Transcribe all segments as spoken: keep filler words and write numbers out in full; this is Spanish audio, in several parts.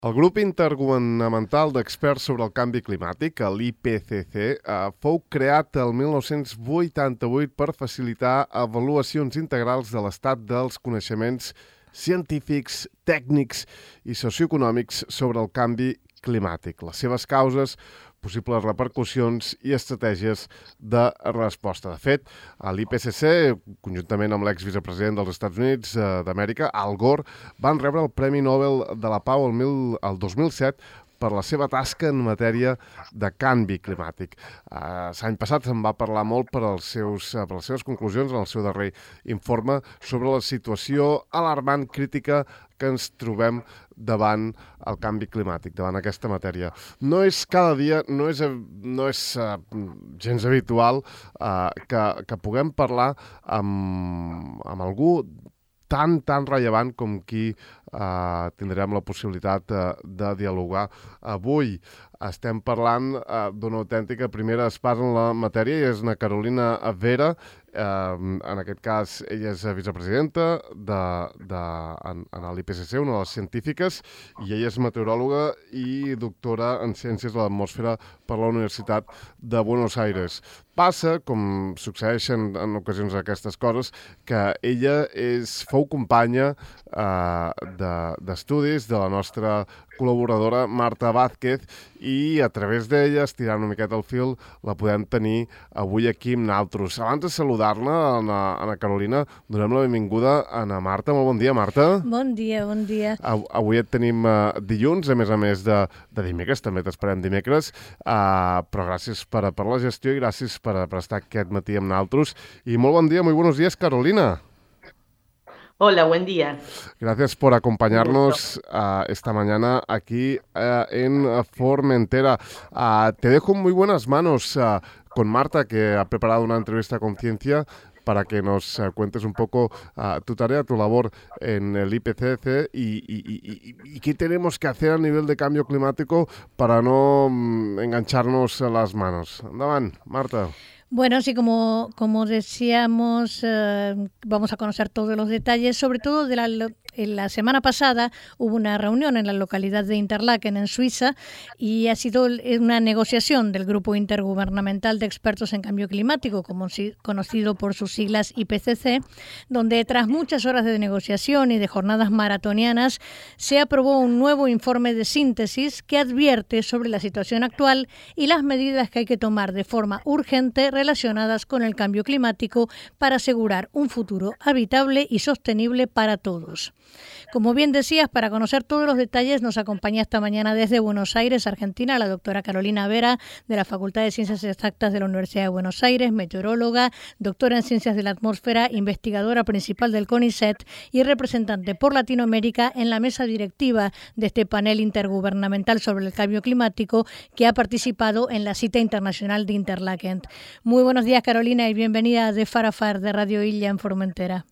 El Grup Intergovernamental d'Experts sobre el Canvi Climàtic, l'I P C C, eh, fou creat el mil nou-cents vuitanta-vuit per facilitar avaluacions integrals de l'estat dels coneixements científics, tècnics i socioeconòmics sobre el canvi climàtic, les seves causes, possibles repercussions i estratègies de resposta. De fet, l'I P C C, conjuntament amb l'exvicepresident dels Estats Units eh, d'Amèrica, Al Gore, van rebre el Premi Nobel de la Pau el, mil, el dos mil set per la seva tasca en matèria de canvi climàtic. Uh, L'any passat se'n va parlar molt per, als seus, uh, per les seves conclusions en el seu darrer informe sobre la situació alarmant crítica que ens trobem davant el canvi climàtic, davant aquesta matèria. No és cada dia, no és, no és uh, gens habitual uh, que, que puguem parlar amb, amb algú tan, tan rellevant com qui eh, tindrem la possibilitat eh, de dialogar. Avui estem parlant eh, d'una autèntica primera espasa en la matèria i és na Carolina Vera. Eh, en aquest cas, ella és vicepresidenta de, de, en, en l'I P C C, una de les científiques, i ella és meteoròloga i doctora en Ciències de l'Atmosfera per la Universitat de Buenos Aires. Passa, com succeeixen en ocasions aquestes coses, que ella és, fou companya eh, d'estudis de, de la nostra col·laboradora Marta Vázquez i a través d'ella, estirant una miqueta el fil, la podem tenir avui aquí amb naltros. Abans de saludar-la, Anna, Anna Carolina, donem la benvinguda a Anna Marta. Molt bon dia, Marta. Bon dia, bon dia. Avui et tenim uh, dilluns, a més a més de, de dimecres, també t'esperem dimecres, uh, però gràcies per, per la gestió i gràcies per, per estar aquest matí amb naltros. I molt bon dia, muy buenos días, Carolina. Hola, buen día. Gracias por acompañarnos uh, esta mañana aquí uh, en Formentera. Uh, te dejo en muy buenas manos uh, con Marta, que ha preparado una entrevista con Ciencia para que nos uh, cuentes un poco uh, tu tarea, tu labor en el I P C C y, y, y, y, y qué tenemos que hacer a nivel de cambio climático para no um, engancharnos las manos. Andaban, Marta. Bueno, sí, como, como decíamos, eh, vamos a conocer todos los detalles, sobre todo de la, en la semana pasada hubo una reunión en la localidad de Interlaken, en Suiza, y ha sido una negociación del Grupo Intergubernamental de Expertos en Cambio Climático, como si, conocido por sus siglas I P C C, donde tras muchas horas de negociación y de jornadas maratonianas, se aprobó un nuevo informe de síntesis que advierte sobre la situación actual y las medidas que hay que tomar de forma urgente relacionadas con el cambio climático para asegurar un futuro habitable y sostenible para todos. Como bien decías, para conocer todos los detalles nos acompaña esta mañana desde Buenos Aires, Argentina, la doctora Carolina Vera, de la Facultad de Ciencias Exactas de la Universidad de Buenos Aires, meteoróloga, doctora en Ciencias de la Atmósfera, investigadora principal del CONICET y representante por Latinoamérica en la mesa directiva de este panel intergubernamental sobre el cambio climático que ha participado en la cita internacional de Interlaken. Muy buenos días, Carolina, y bienvenida de Far a Far de Radio Illa en Formentera.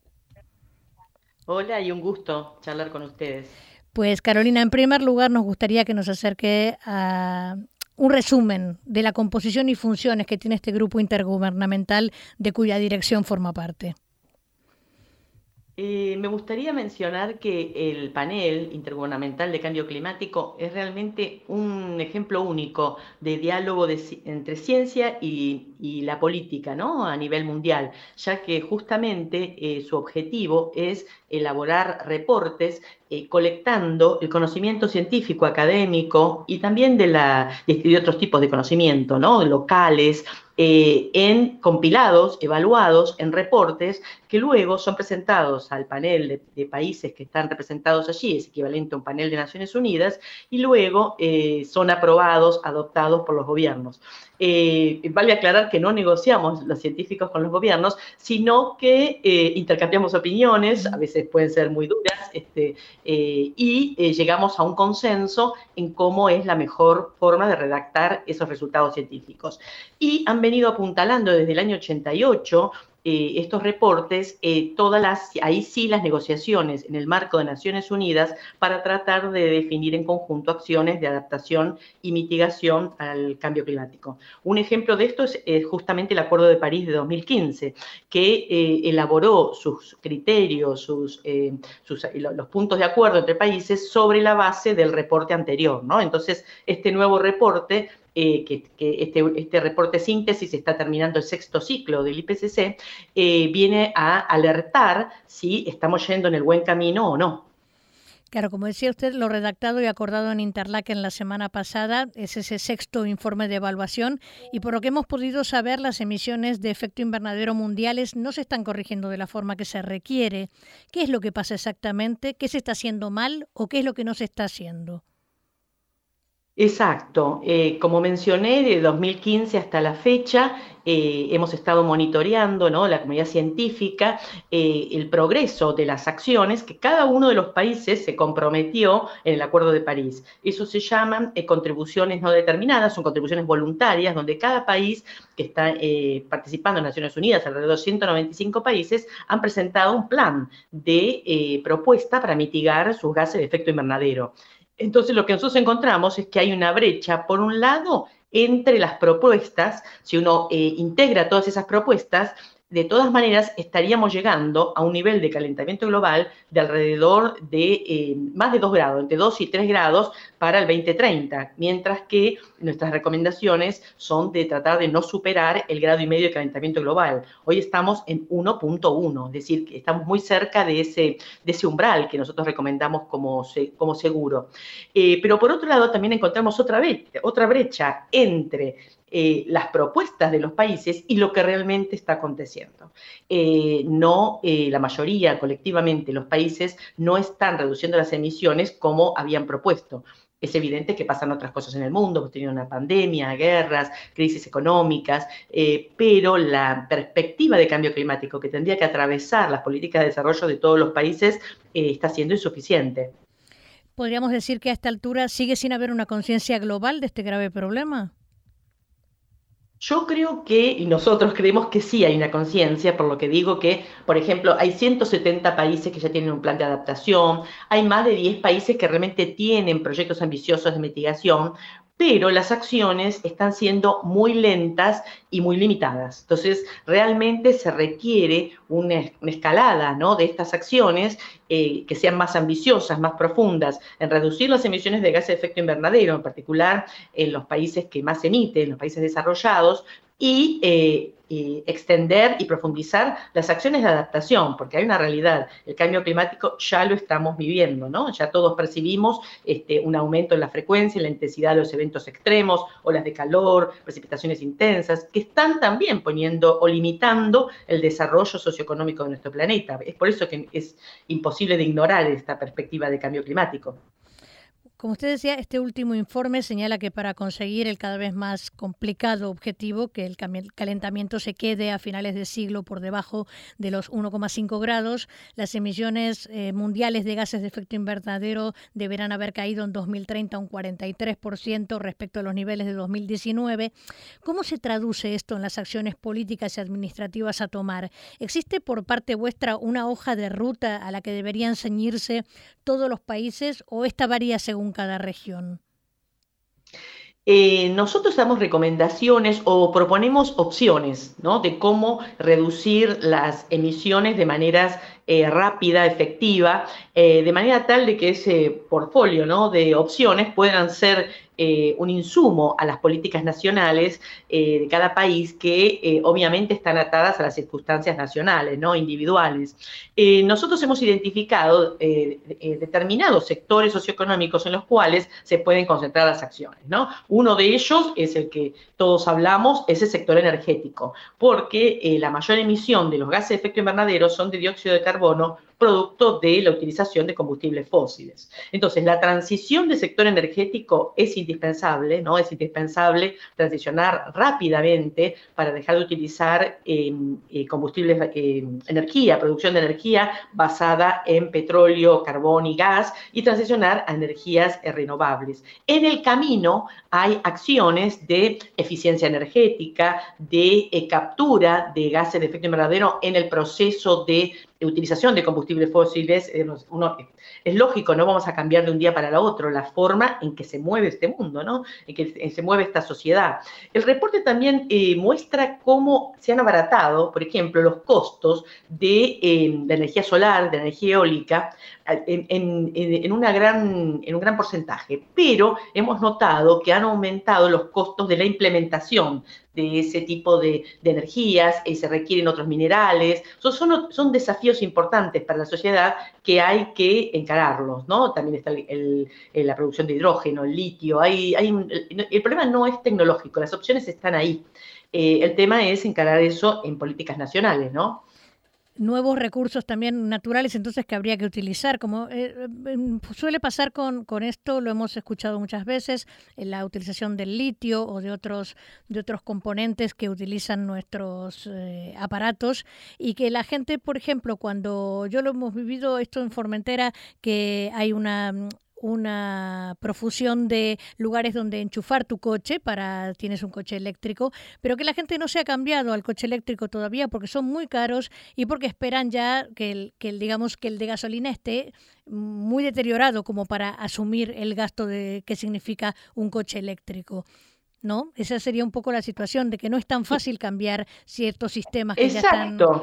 Hola y un gusto charlar con ustedes. Pues Carolina, en primer lugar nos gustaría que nos acerque a un resumen de la composición y funciones que tiene este grupo intergubernamental de cuya dirección forma parte. Eh, me gustaría mencionar que el panel intergubernamental de cambio climático es realmente un ejemplo único de diálogo de, entre ciencia y, y la política, ¿no? A nivel mundial, ya que justamente eh, su objetivo es elaborar reportes eh, colectando el conocimiento científico, académico y también de, la, de otros tipos de conocimiento, ¿no? Locales, Eh, en compilados, evaluados en reportes que luego son presentados al panel de, de países que están representados allí, es equivalente a un panel de Naciones Unidas, y luego eh, son aprobados, adoptados por los gobiernos. Eh, vale aclarar que no negociamos los científicos con los gobiernos, sino que eh, intercambiamos opiniones, a veces pueden ser muy duras, este, eh, y eh, llegamos a un consenso en cómo es la mejor forma de redactar esos resultados científicos. Y han venido apuntalando desde el año ochenta y ocho eh, estos reportes, eh, todas las, ahí sí las negociaciones en el marco de Naciones Unidas para tratar de definir en conjunto acciones de adaptación y mitigación al cambio climático. Un ejemplo de esto es eh, justamente el Acuerdo de París de dos mil quince, que eh, elaboró sus criterios, sus, eh, sus, los puntos de acuerdo entre países sobre la base del reporte anterior, ¿no? Entonces, este nuevo reporte, eh, que, que este, este reporte síntesis está terminando el sexto ciclo del I P C C, eh, viene a alertar si estamos yendo en el buen camino o no. Claro, como decía usted, lo redactado y acordado en Interlaken en la semana pasada es ese sexto informe de evaluación y por lo que hemos podido saber, las emisiones de efecto invernadero mundiales no se están corrigiendo de la forma que se requiere. ¿Qué es lo que pasa exactamente? ¿Qué se está haciendo mal o qué es lo que no se está haciendo? Exacto. Eh, como mencioné, de dos mil quince hasta la fecha eh, hemos estado monitoreando, ¿no?, la comunidad científica, eh, el progreso de las acciones que cada uno de los países se comprometió en el Acuerdo de París. Eso se llaman eh, contribuciones no determinadas, son contribuciones voluntarias, donde cada país que está eh, participando en Naciones Unidas, alrededor de ciento noventa y cinco países, han presentado un plan de eh, propuesta para mitigar sus gases de efecto invernadero. Entonces, lo que nosotros encontramos es que hay una brecha, por un lado, entre las propuestas. Si uno eh, integra todas esas propuestas, de todas maneras estaríamos llegando a un nivel de calentamiento global de alrededor de eh, más de dos grados, entre dos y tres grados para el veinte treinta, mientras que nuestras recomendaciones son de tratar de no superar el grado y medio de calentamiento global. Hoy estamos en uno punto uno, es decir, que estamos muy cerca de ese, de ese umbral que nosotros recomendamos como, como seguro. Eh, pero por otro lado también encontramos otra, otra brecha entre Eh, las propuestas de los países y lo que realmente está aconteciendo. Eh, no, eh, la mayoría, colectivamente, los países no están reduciendo las emisiones como habían propuesto. Es evidente que pasan otras cosas en el mundo, hemos tenido una pandemia, guerras, crisis económicas, eh, pero la perspectiva de cambio climático que tendría que atravesar las políticas de desarrollo de todos los países eh, está siendo insuficiente. ¿Podríamos decir que a esta altura sigue sin haber una conciencia global de este grave problema? Yo creo que, y nosotros creemos que sí hay una conciencia, por lo que digo que, por ejemplo, hay ciento setenta países que ya tienen un plan de adaptación, hay más de diez países que realmente tienen proyectos ambiciosos de mitigación, pero las acciones están siendo muy lentas y muy limitadas. Entonces, realmente se requiere una, una escalada, ¿no?, de estas acciones eh, que sean más ambiciosas, más profundas, en reducir las emisiones de gases de efecto invernadero, en particular en los países que más emiten, en los países desarrollados, y eh, eh, extender y profundizar las acciones de adaptación, porque hay una realidad, el cambio climático ya lo estamos viviendo, ¿no? Ya todos percibimos este, un aumento en la frecuencia, en la intensidad de los eventos extremos, olas de calor, precipitaciones intensas, que están también poniendo o limitando el desarrollo socioeconómico de nuestro planeta. Es por eso que es imposible de ignorar esta perspectiva de cambio climático. Como usted decía, este último informe señala que para conseguir el cada vez más complicado objetivo, que el calentamiento se quede a finales de siglo por debajo de los uno coma cinco grados, las emisiones eh, mundiales de gases de efecto invernadero deberán haber caído en dos mil treinta un cuarenta y tres por ciento respecto a los niveles de dos mil diecinueve. ¿Cómo se traduce esto en las acciones políticas y administrativas a tomar? ¿Existe por parte vuestra una hoja de ruta a la que deberían ceñirse todos los países o esta varía según cada región? Eh, nosotros damos recomendaciones o proponemos opciones, ¿no?, de cómo reducir las emisiones de manera eh, rápida, efectiva, eh, de manera tal de que ese portfolio, ¿no?, de opciones puedan ser eh, un insumo a las políticas nacionales eh, de cada país que eh, obviamente están atadas a las circunstancias nacionales, ¿no?, individuales. Eh, nosotros hemos identificado eh, eh, determinados sectores socioeconómicos en los cuales se pueden concentrar las acciones, ¿no? Uno de ellos es el que todos hablamos, es el sector energético, porque eh, la mayor emisión de los gases de efecto invernadero son de dióxido de carbono, producto de la utilización de combustibles fósiles. Entonces, la transición del sector energético es indispensable, ¿no? Es indispensable transicionar rápidamente para dejar de utilizar eh, eh, combustibles, eh, energía, producción de energía basada en petróleo, carbón y gas, y transicionar a energías eh, renovables. En el camino hay acciones de eficiencia energética, de eh, captura de gases de efecto invernadero en el proceso de utilización de combustibles fósiles. Eh, uno, es lógico, no vamos a cambiar de un día para el otro la forma en que se mueve este mundo, ¿no? En que se mueve esta sociedad. El reporte también eh, muestra cómo se han abaratado, por ejemplo, los costos de, eh, de energía solar, de energía eólica, en, en, en, una gran, en un gran porcentaje, pero hemos notado que han aumentado los costos de la implementación de ese tipo de, de energías, eh, se requieren otros minerales, son, son, son desafíos importantes para la sociedad que hay que encararlos, ¿no? También está el, el, el, la producción de hidrógeno, el litio, hay, hay un, el, el problema no es tecnológico, las opciones están ahí, eh, el tema es encarar eso en políticas nacionales, ¿no? Nuevos recursos también naturales, entonces, que habría que utilizar. Como eh, suele pasar con, con esto, lo hemos escuchado muchas veces, en la utilización del litio o de otros, de otros componentes que utilizan nuestros eh, aparatos, y que la gente, por ejemplo, cuando yo lo hemos vivido esto en Formentera, que hay una... una profusión de lugares donde enchufar tu coche, para tienes un coche eléctrico, pero que la gente no se ha cambiado al coche eléctrico todavía porque son muy caros y porque esperan ya que el, que el digamos que el de gasolina esté muy deteriorado como para asumir el gasto de que significa un coche eléctrico, ¿no? Esa sería un poco la situación, de que no es tan fácil cambiar ciertos sistemas que Exacto. ya están...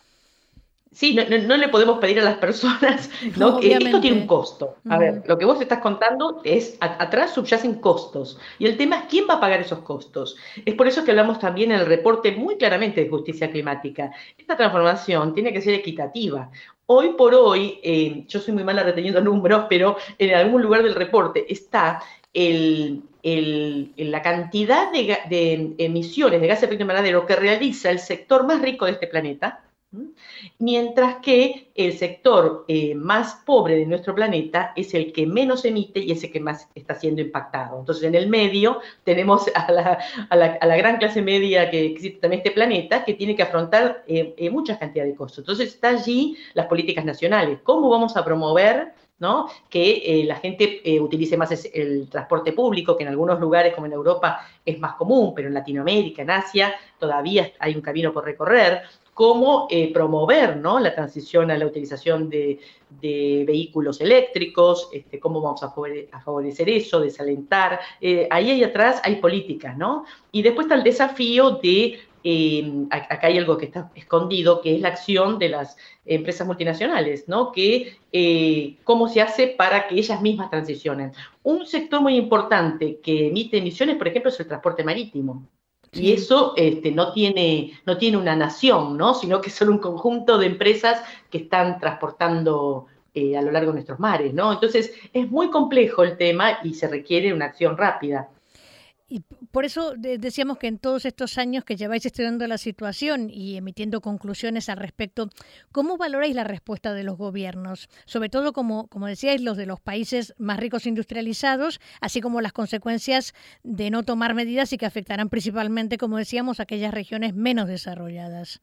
Sí, no, no, no le podemos pedir a las personas, ¿no? No, que esto tiene un costo. A uh-huh. ver, lo que vos estás contando es, a, atrás subyacen costos. Y el tema es quién va a pagar esos costos. Es por eso que hablamos también en el reporte muy claramente de justicia climática. Esta transformación tiene que ser equitativa. Hoy por hoy, eh, yo soy muy mala reteniendo números, pero en algún lugar del reporte está el, el, la cantidad de, de emisiones de gases de efecto invernadero que realiza el sector más rico de este planeta, mientras que el sector eh, más pobre de nuestro planeta es el que menos emite y es el que más está siendo impactado. Entonces, en el medio tenemos a la, a la, a la gran clase media que existe en este planeta, que tiene que afrontar eh, eh, muchas cantidades de costos. Entonces, está allí las políticas nacionales. ¿Cómo vamos a promover, ¿no?, que eh, la gente eh, utilice más el transporte público, que en algunos lugares, como en Europa, es más común, pero en Latinoamérica, en Asia, todavía hay un camino por recorrer? Cómo eh, promover, ¿no?, la transición a la utilización de, de vehículos eléctricos, este, cómo vamos a, favore a favorecer eso, desalentar. Eh, ahí, ahí atrás hay políticas, ¿no? Y después está el desafío de, eh, acá hay algo que está escondido, que es la acción de las empresas multinacionales, ¿no? Que eh, cómo se hace para que ellas mismas transicionen. Un sector muy importante que emite emisiones, por ejemplo, es el transporte marítimo. Y eso este, no, tiene, no tiene una nación, ¿no?, sino que son un conjunto de empresas que están transportando eh, a lo largo de nuestros mares, ¿no? Entonces, es muy complejo el tema y se requiere una acción rápida. Y por eso decíamos que en todos estos años que lleváis estudiando la situación y emitiendo conclusiones al respecto, ¿cómo valoráis la respuesta de los gobiernos? Sobre todo, como, como decíais, los de los países más ricos industrializados, así como las consecuencias de no tomar medidas y que afectarán principalmente, como decíamos, a aquellas regiones menos desarrolladas.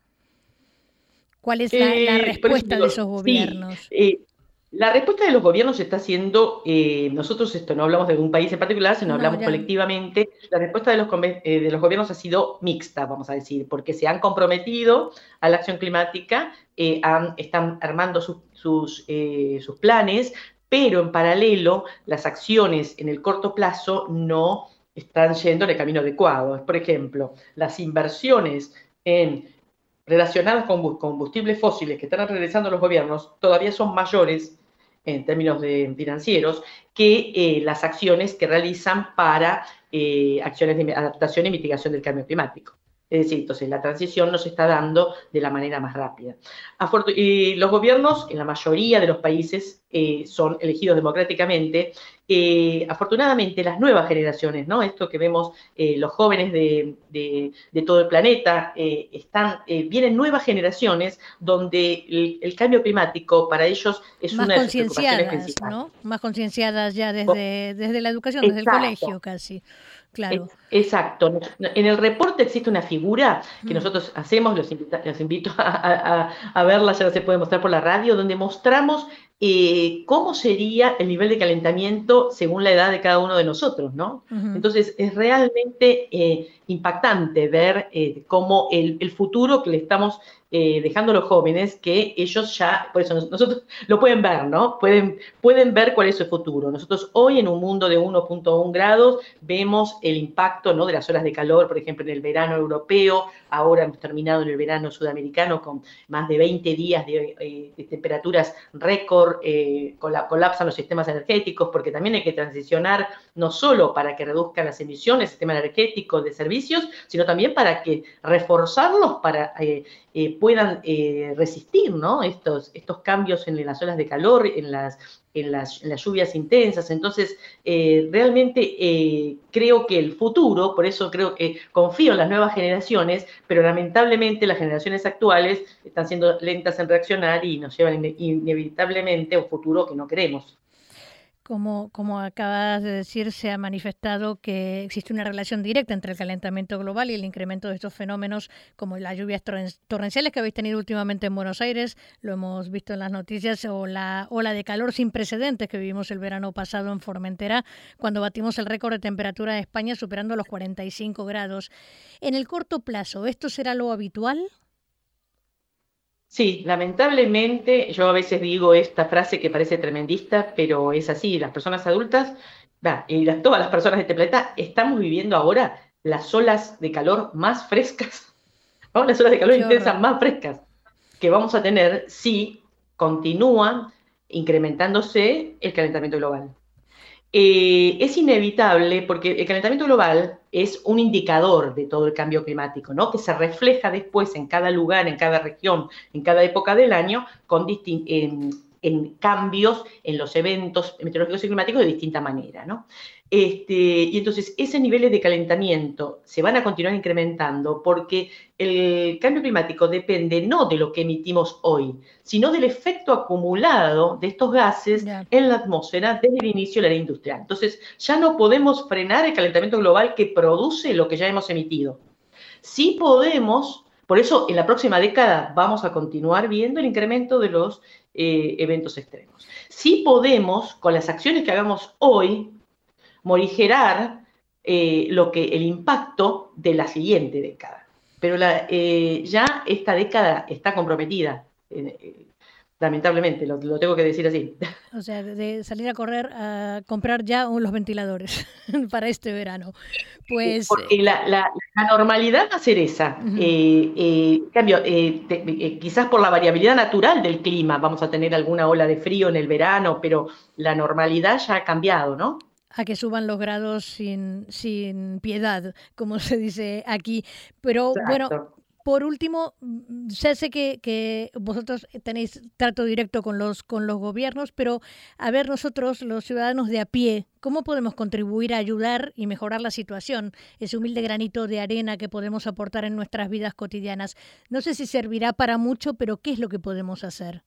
¿Cuál es la, eh, la respuesta digo, de esos gobiernos? Sí, eh, La respuesta de los gobiernos está siendo, eh, nosotros esto no hablamos de un país en particular, sino no, hablamos ya. colectivamente, la respuesta de los, eh, de los gobiernos ha sido mixta, vamos a decir, porque se han comprometido a la acción climática, eh, han, están armando sus, sus, eh, sus planes, pero en paralelo las acciones en el corto plazo no están yendo en el camino adecuado. Por ejemplo, las inversiones en relacionadas con combustibles fósiles que están realizando los gobiernos todavía son mayores en términos de financieros que eh, las acciones que realizan para eh, acciones de adaptación y mitigación del cambio climático. Es decir, entonces la transición no se está dando de la manera más rápida. Y los gobiernos, en la mayoría de los países, eh, son elegidos democráticamente eh, afortunadamente las nuevas generaciones, ¿no? Esto que vemos, eh, los jóvenes de, de, de todo el planeta, eh, están, eh, vienen nuevas generaciones donde el, el cambio climático para ellos es más una de sus preocupaciones concienciadas, principales. ¿no? Más concienciadas ya desde, desde la educación, desde el Exacto. colegio casi. Claro. Exacto. En el reporte existe una figura que Mm. nosotros hacemos, los, invita, los invito a, a, a verla, ya se puede mostrar por la radio, donde mostramos eh, cómo sería el nivel de calentamiento según la edad de cada uno de nosotros, ¿no? Uh-huh. Entonces es realmente eh, impactante ver eh, cómo el, el futuro que le estamos eh, dejando a los jóvenes, que ellos ya, por eso nosotros lo pueden ver, ¿no? Pueden, pueden ver cuál es su futuro. Nosotros hoy en un mundo de uno punto uno grados vemos el impacto, ¿no?, de las olas de calor, por ejemplo, en el verano europeo. Ahora hemos terminado en el verano sudamericano con más de veinte días de, eh, de temperaturas récord, eh, colapsan los sistemas energéticos, porque también hay que transicionar no solo para que reduzcan las emisiones, el sistema energético de servicios, sino también para que reforzarlos para eh, eh, puedan eh, resistir, ¿no?, estos, estos cambios en las olas de calor, en las En las, en las lluvias intensas. Entonces, eh, realmente eh, creo que el futuro, por eso creo que confío en las nuevas generaciones, pero lamentablemente las generaciones actuales están siendo lentas en reaccionar y nos llevan inevitablemente a un futuro que no queremos. Como, como acabas de decir, se ha manifestado que existe una relación directa entre el calentamiento global y el incremento de estos fenómenos como las lluvias torrenciales que habéis tenido últimamente en Buenos Aires, lo hemos visto en las noticias, o la ola de calor sin precedentes que vivimos el verano pasado en Formentera, cuando batimos el récord de temperatura de España superando los cuarenta y cinco grados. En el corto plazo, ¿esto será lo habitual? Sí, lamentablemente, yo a veces digo esta frase que parece tremendista, pero es así. Las personas adultas, bah, y las, todas las personas de este planeta, estamos viviendo ahora las olas de calor más frescas, ¿no? Las olas de calor intensas más frescas que vamos a tener si continúa incrementándose el calentamiento global. Eh, es inevitable porque el calentamiento global es un indicador de todo el cambio climático, ¿no?, que se refleja después en cada lugar, en cada región, en cada época del año, con en, en cambios en los eventos meteorológicos y climáticos de distinta manera, ¿no? Este, y entonces, esos niveles de calentamiento se van a continuar incrementando porque el cambio climático depende no de lo que emitimos hoy, sino del efecto acumulado de estos gases yeah. en la atmósfera desde el inicio de la era industrial. Entonces, ya no podemos frenar el calentamiento global que produce lo que ya hemos emitido. Sí podemos, por eso en la próxima década vamos a continuar viendo el incremento de los eh, eventos extremos. Sí podemos, con las acciones que hagamos hoy, morigerar eh, lo que, el impacto de la siguiente década. Pero la, eh, ya esta década está comprometida, eh, eh, lamentablemente, lo, lo tengo que decir así. O sea, de salir a correr a comprar ya los ventiladores para este verano. Pues porque la, la, la normalidad va a ser esa. Uh-huh. eh, eh, cambio, eh, te, eh, quizás por la variabilidad natural del clima vamos a tener alguna ola de frío en el verano, pero la normalidad ya ha cambiado, ¿no? A que suban los grados sin, sin piedad, como se dice aquí. Pero Exacto. Bueno, por último, ya sé que, que vosotros tenéis trato directo con los, con los gobiernos, pero a ver nosotros, los ciudadanos de a pie, ¿cómo podemos contribuir a ayudar y mejorar la situación? Ese humilde granito de arena que podemos aportar en nuestras vidas cotidianas. No sé si servirá para mucho, pero ¿qué es lo que podemos hacer?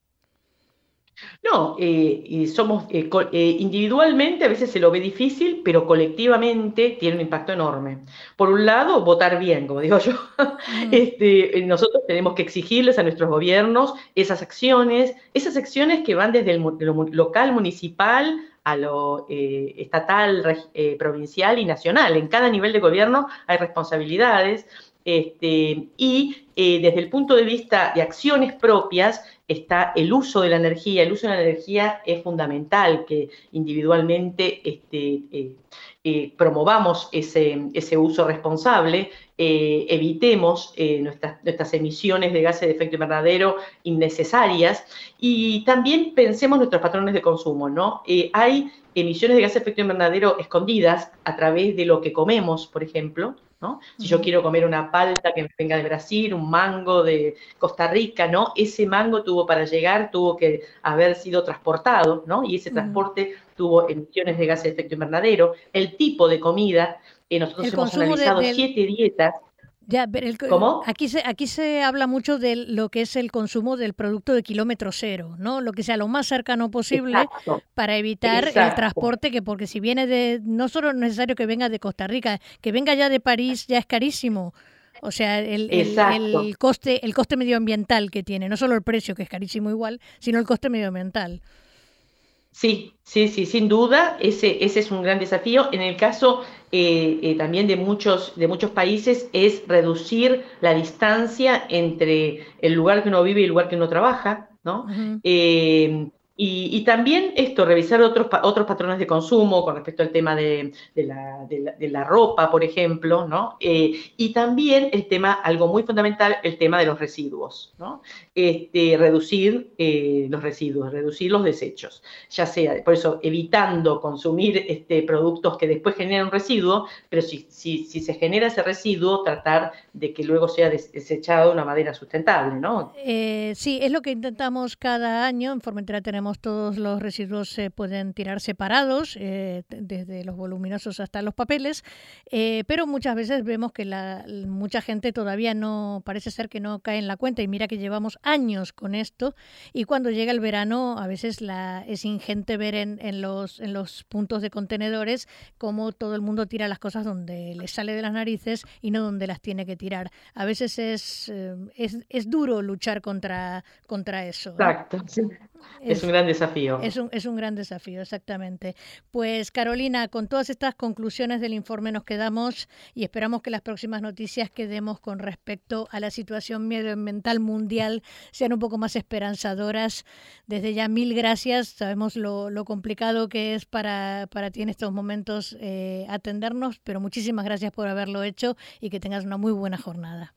No, eh, y somos eh, eh, individualmente a veces se lo ve difícil, pero colectivamente tiene un impacto enorme. Por un lado, votar bien, como digo yo. Mm. Este, nosotros tenemos que exigirles a nuestros gobiernos esas acciones, esas acciones que van desde el, lo local, municipal, a lo eh, estatal, eh, provincial y nacional. En cada nivel de gobierno hay responsabilidades. Este, y eh, desde el punto de vista de acciones propias está el uso de la energía. El uso de la energía es fundamental, que individualmente este, eh, eh, promovamos ese, ese uso responsable, eh, evitemos eh, nuestras, nuestras emisiones de gases de efecto invernadero innecesarias y también pensemos nuestros patrones de consumo, ¿no? Eh, hay emisiones de gases de efecto invernadero escondidas a través de lo que comemos, por ejemplo, ¿no? Si yo quiero comer una palta que venga de Brasil, un mango de Costa Rica, ¿no? Ese mango tuvo para llegar, tuvo que haber sido transportado, ¿no? Y ese transporte uh-huh. tuvo emisiones de gases de efecto invernadero. El tipo de comida, eh, nosotros el hemos analizado de, del... siete dietas. Ya, pero el, ¿Cómo? Aquí se, aquí se habla mucho de lo que es el consumo del producto de kilómetro cero, ¿no? Lo que sea lo más cercano posible. Exacto. Para evitar Exacto. el transporte, que porque si viene de, no solo es necesario que venga de Costa Rica, que venga ya de París ya es carísimo. O sea, el, el, el, coste, el coste medioambiental que tiene, no solo el precio, que es carísimo igual, sino el coste medioambiental. Sí, sí, sí, sin duda, ese, ese es un gran desafío. En el caso eh, eh, también de muchos, de muchos países es reducir la distancia entre el lugar que uno vive y el lugar que uno trabaja, ¿no? Uh-huh. Eh, y, y también esto, revisar otros, otros patrones de consumo con respecto al tema de, de, la, de, la, de la ropa, por ejemplo, ¿no? Eh, y también el tema, algo muy fundamental, el tema de los residuos, ¿no? Este, reducir eh, los residuos, reducir los desechos, ya sea, por eso, evitando consumir este, productos que después generan un residuo, pero si, si, si se genera ese residuo, tratar de que luego sea desechado de una manera sustentable, ¿no? Eh, sí, es lo que intentamos cada año. En Formentera tenemos todos los residuos se eh, pueden tirar separados, eh, desde los voluminosos hasta los papeles, eh, pero muchas veces vemos que la, mucha gente todavía no, parece ser que no cae en la cuenta, y mira que llevamos años con esto, y cuando llega el verano a veces la, es ingente ver en, en, los, en los puntos de contenedores cómo todo el mundo tira las cosas donde les sale de las narices y no donde las tiene que tirar. A veces es, eh, es, es duro luchar contra, contra eso. Exacto, sí. Es, es un gran desafío. Es un, es un gran desafío, exactamente. Pues Carolina, con todas estas conclusiones del informe nos quedamos y esperamos que las próximas noticias que demos con respecto a la situación medioambiental mundial sean un poco más esperanzadoras. Desde ya, mil gracias. Sabemos lo, lo complicado que es para, para ti en estos momentos eh, atendernos, pero muchísimas gracias por haberlo hecho y que tengas una muy buena jornada.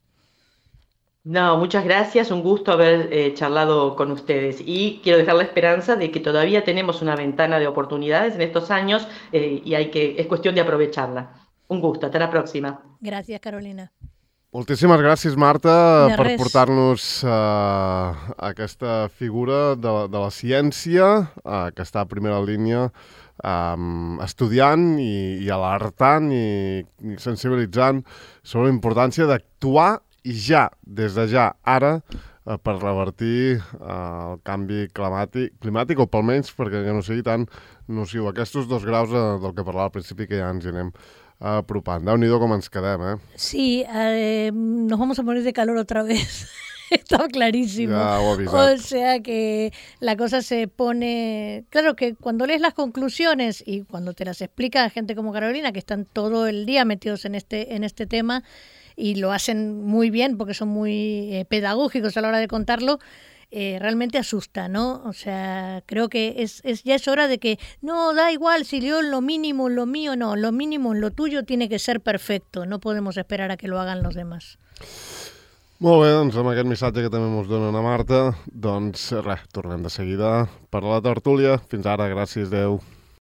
No, muchas gracias, un gusto haber eh, charlado con ustedes y quiero dejar la esperanza de que todavía tenemos una ventana de oportunidades en estos años eh, y hay que, es cuestión de aprovecharla. Un gusto, hasta la próxima. Gracias, Carolina. Moltíssimes gràcies, Marta, de per res. portar-nos uh, aquesta figura de, de la ciència uh, que està a primera línia um, estudiant i, i alertant i, i sensibilitzant sobre la importància d'actuar i ja, des de ja, ara, eh, per revertir eh, el canvi climàtic, climàtic, o pel menys perquè no sigui tan nociu. Aquests dos graus eh, del que parlava al principi, que ja ens hi anem apropant. Déu-n'hi-do com ens quedem, eh? Sí, eh, nos vamos a morir de calor otra vez. Está clarísimo. Ya, ho he avisat. O sea que la cosa se pone... Claro que cuando lees las conclusiones y cuando te las explica gente como Carolina, que están todo el día metidos en este, en este tema, y lo hacen muy bien porque son muy eh, pedagógicos a la hora de contarlo, eh, realmente asusta, ¿no? O sea, creo que es, es ya es hora de que, no, da igual si yo lo mínimo, lo mío, no, lo mínimo, lo tuyo tiene que ser perfecto, no podemos esperar a que lo hagan los demás. Molt bé, doncs amb aquest missatge que també ens donen a Marta, doncs res, tornem de seguida per la tertúlia. Fins ara, gràcies, adeu.